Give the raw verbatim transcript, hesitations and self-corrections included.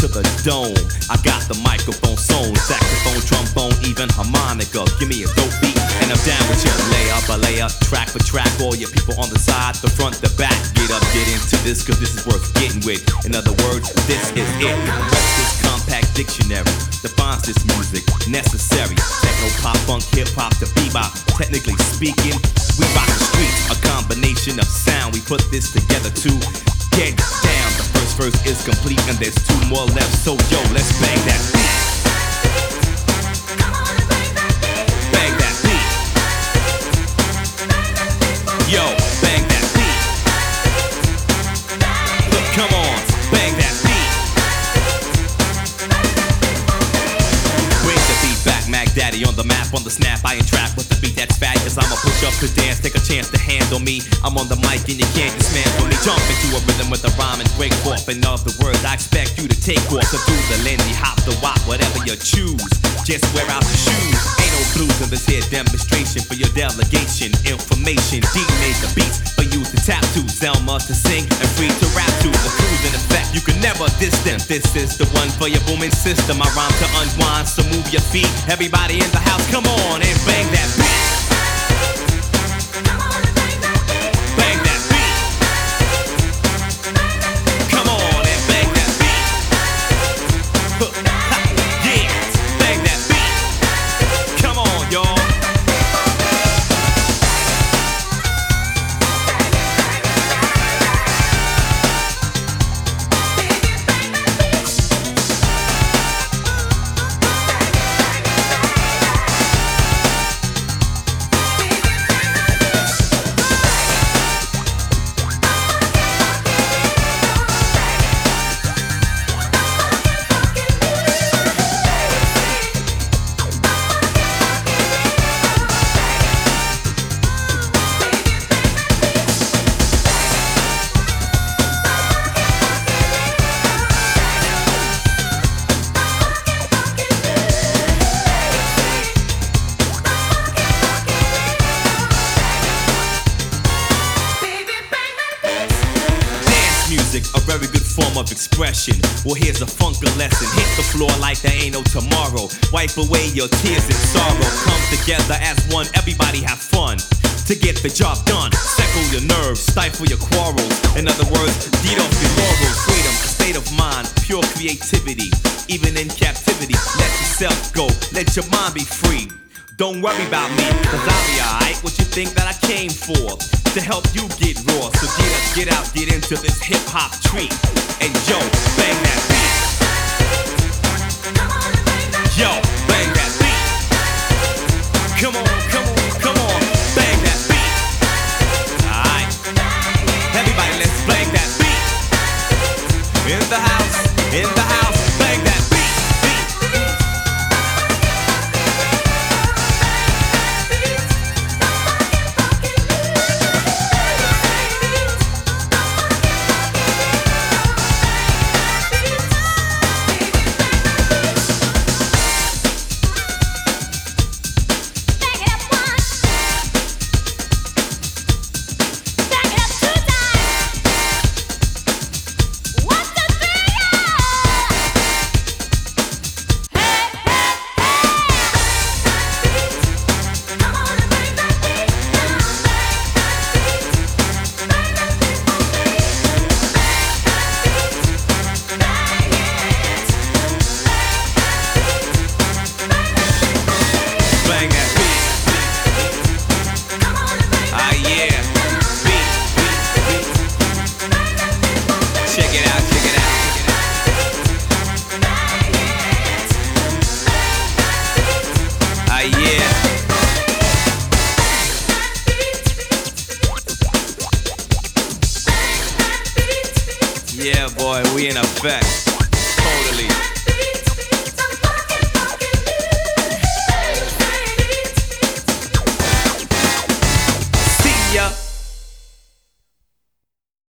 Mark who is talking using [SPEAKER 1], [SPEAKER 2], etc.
[SPEAKER 1] to the dome. I got the microphone sewn, saxophone, trombone, even harmonica. Give me a dope beat and I'm down with your layer by layer, track for track. All your people on the side, the front, the back. Get up, get into this, cause this is worth getting with. In other words, this is it. Rest this compact dictionary defines this music necessary. Techno, pop, funk, hip hop to bebop. Technically speaking, we rock the streets. A combination of sound. We put this together to get down. The first verse is complete and there's two more left. So yo, let's bang that beat. Bang that beat. Yo, bang that beat. Look, come on, bang that beat. Bring the beat back, Mac Daddy on the map, on the snap. I ain't trapped with the beat that's fat, cause I'ma push up to dance. Take a chance to handle me. I'm on the mic and you can't dismantle me. Jump into a rhythm with a rhyme and break off. In other words, I expect you to take off. So do the Lindy, hop the wop, whatever you choose. Just wear out the shoes. Ain't no blues in this here demonstration. For your delegation, information. D made the beats for you to tap to. Zelma to sing and free to rap to. The crew's in effect, you can never diss them. This is the one for your booming system. I rhyme to unwind, so move your feet. Everybody in the house, come on and bang that beat. A very good form of expression. Well, here's a funky lesson. Hit the floor like there ain't no tomorrow. Wipe away your tears and sorrow. Come together as one, everybody have fun to get the job done. Settle your nerves, stifle your quarrels. In other words, beat off your laurels. Freedom, a state of mind, pure creativity. Even in captivity, let yourself go, let your mind be free. Don't worry about me, cause I'll be alright. What you think that I came for? To help you get raw. So get up, get out, get into this hip-hop treat. And yo, bang that beat. Yo, bang that beat. Come on, come on, come on, bang that beat. Alright, everybody let's bang that beat. In the house, in the house, bang that beat. Yeah, boy, we in effect.